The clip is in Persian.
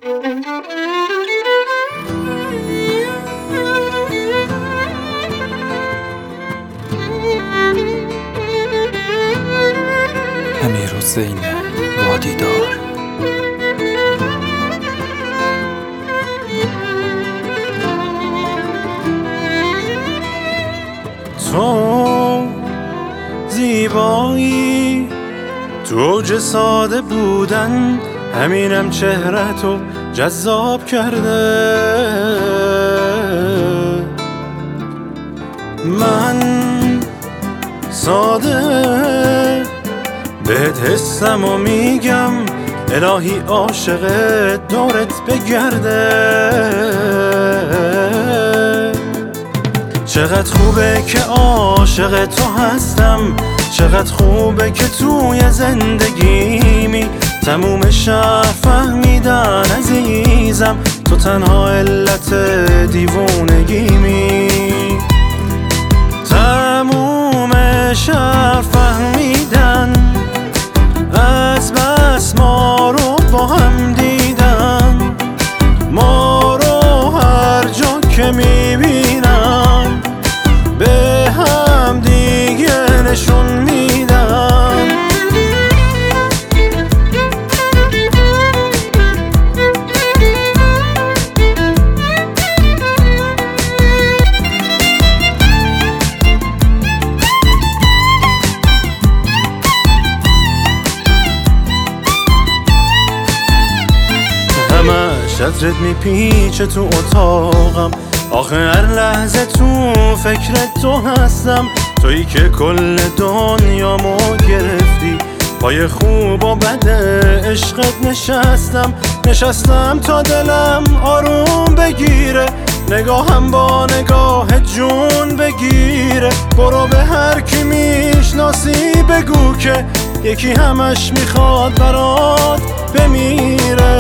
امیرحسین وادیدار. تو زیبایی، تو اوج ساده بودن، همینم چهره‌تو جذاب کرده. من ساده بهت حسم و میگم الهی عاشق دورت بگرده. چقدر خوبه که عاشق تو هستم، چقدر خوبه که توی زندگیمی تموم شهر فهمیدن عزیزم تو تنها علت دیوونگیمی. تموم شهر فهمیدن از بس ما رو با هم دیدن، ما رو هر جا که میبینن به هم دیگه نشون میدن. همش عطرت میپیچه تو اتاقم، آخه هر لحظه تو فکر تو هستم. تویی که کل دنیامو گرفتی، پای خوب و بد عشقت نشستم تا دلم آروم بگیره، نگاهم با نگاه جون بگیره. برو به هر کی میشناسی بگو که یکی همش میخواد برات بمیره.